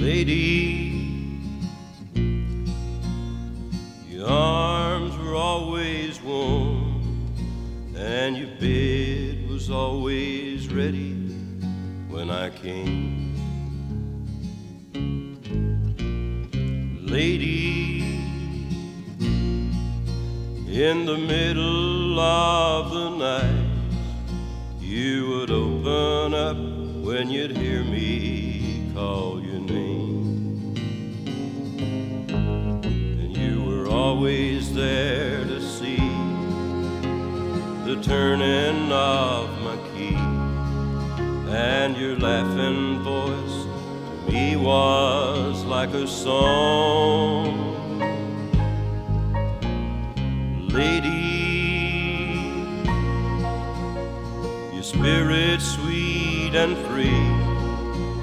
Lady, your arms were always warm, and your bed was always ready when I came. Lady, in the middle of the night, you would open up when you'd hear me call your name. And you were always there to see the turning of my key, and your laughing voice to me was like a song. Lady, your spirit sweet and free